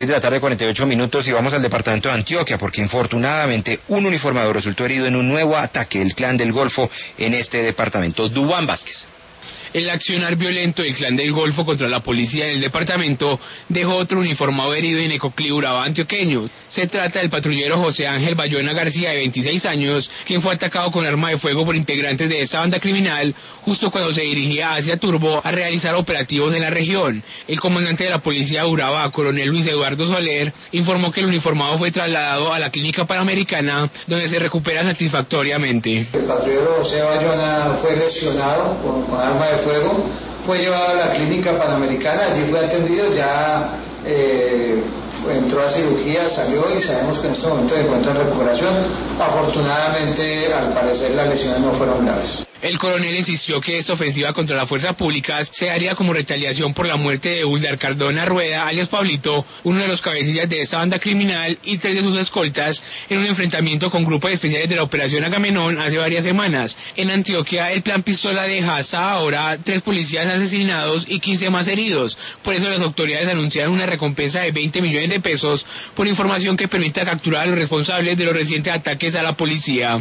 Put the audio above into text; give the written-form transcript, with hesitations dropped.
De la tarde, 48 minutos, y vamos al departamento de Antioquia, porque infortunadamente un uniformado resultó herido en un nuevo ataque del Clan del Golfo en este departamento. Duván Vázquez. El accionar violento del Clan del Golfo contra la policía del departamento dejó otro uniformado herido en Ecoclí, Urabá, antioqueño. Se trata del patrullero José Ángel Bayona García, de 26 años, quien fue atacado con arma de fuego por integrantes de esta banda criminal justo cuando se dirigía hacia Turbo a realizar operativos en la región. El comandante de la policía de Urabá, coronel Luis Eduardo Soler, informó que el uniformado fue trasladado a la clínica Panamericana, donde se recupera satisfactoriamente. El patrullero José Bayona fue lesionado con arma de fuego, fue llevado a la clínica Panamericana, allí fue atendido, ya entró a cirugía, salió y sabemos que en este momento se encuentra en recuperación. Afortunadamente, al parecer, las lesiones no fueron graves. El coronel insistió que esta ofensiva contra la fuerza pública se haría como retaliación por la muerte de Uldar Cardona Rueda, alias Pablito, uno de los cabecillas de esta banda criminal, y 3 de sus escoltas, en un enfrentamiento con grupos especiales de la Operación Agamenón hace varias semanas. En Antioquia, el plan Pistola deja hasta ahora 3 policías asesinados y 15 más heridos. Por eso las autoridades anunciaron una recompensa de 20 millones de pesos por información que permita capturar a los responsables de los recientes ataques a la policía.